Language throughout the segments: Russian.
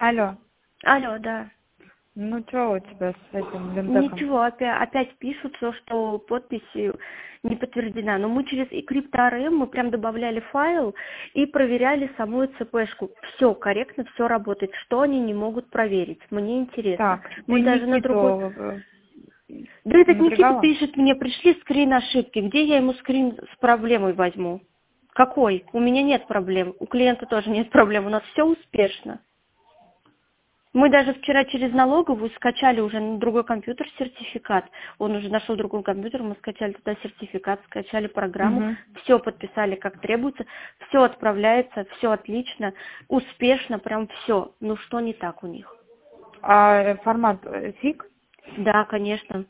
Алло. Алло, да. Ну что у тебя с этим линтеком? Ничего, опять пишут, что подпись не подтверждена. Но мы через eCrypto.rm мы прям добавляли файл и проверяли саму ЦПшку. Все корректно, все работает. Что они не могут проверить? Мне интересно. Так, Мы ты даже на другой... Никиту Да этот Никита напрягала? пишет мне, пришли скрин ошибки. Где я ему скрин с проблемой возьму? Какой? У меня нет проблем. У клиента тоже нет проблем. У нас все успешно. Мы даже вчера через налоговую скачали уже на другой компьютер сертификат. Он уже нашел другой компьютер, мы скачали туда сертификат, скачали программу, Угу. все подписали как требуется, все отправляется, все отлично, успешно, прям все. Ну что не так у них? А формат фиг? Да, конечно.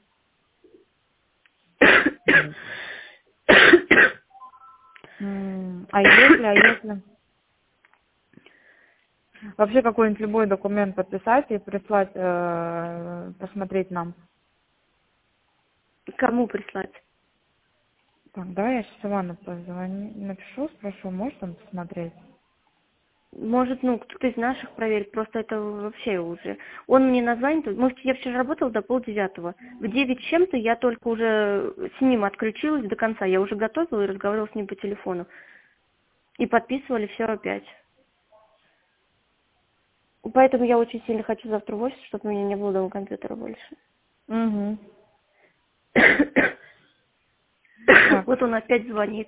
А если? Вообще какой-нибудь любой документ подписать и прислать, посмотреть нам. Кому прислать? Так, давай я сейчас Ивану позвоню, напишу, спрошу, может он посмотреть? Может, кто-то из наших проверит, просто это вообще уже. Он мне названит, я вчера работала до 8:30. В 9 с чем-то я только уже с ним отключилась до конца. Я уже готовила и разговаривала с ним по телефону. И подписывали все опять. Поэтому я очень сильно хочу завтра в офис, чтобы у меня не было дома компьютера больше. Угу. Так, Вот он опять звонит.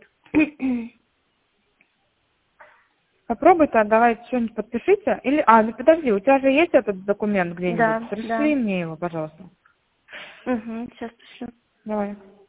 попробуй-то, давай что-нибудь подпишите. Или, ну подожди, у тебя же есть этот документ где-нибудь? Да, да. Пришли мне его, пожалуйста. Угу, сейчас пришлю. Давай.